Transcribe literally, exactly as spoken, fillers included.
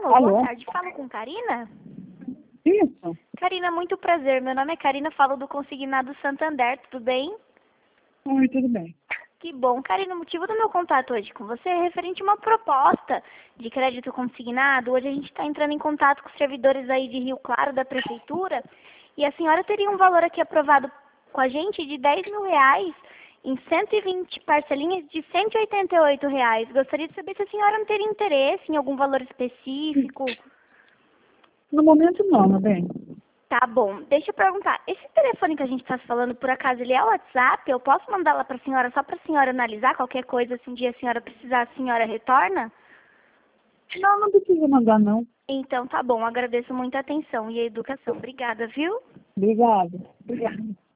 Alô, Alô? boa tarde. Falo com Karina? Isso. Karina, muito prazer. Meu nome é Karina, falo do Consignado Santander, tudo bem? Oi, tudo bem. Que bom. Karina, o motivo do meu contato hoje com você é referente a uma proposta de crédito consignado. Hoje a gente está entrando em contato com os servidores aí de Rio Claro, da Prefeitura, e a senhora teria um valor aqui aprovado com a gente de dez mil reais em cento e vinte parcelinhas de cento e oitenta e oito reais. Gostaria de saber se a senhora não teria interesse em algum valor específico. No momento não, meu bem. Tá bom, deixa eu perguntar, esse telefone que a gente está falando, por acaso, ele é o WhatsApp? Eu posso mandar lá para a senhora, só para a senhora analisar qualquer coisa, se um dia a senhora precisar, a senhora retorna? Não, não precisa mandar, não. Então tá bom, agradeço muito a atenção e a educação. Obrigada, viu? Obrigada. Obrigada.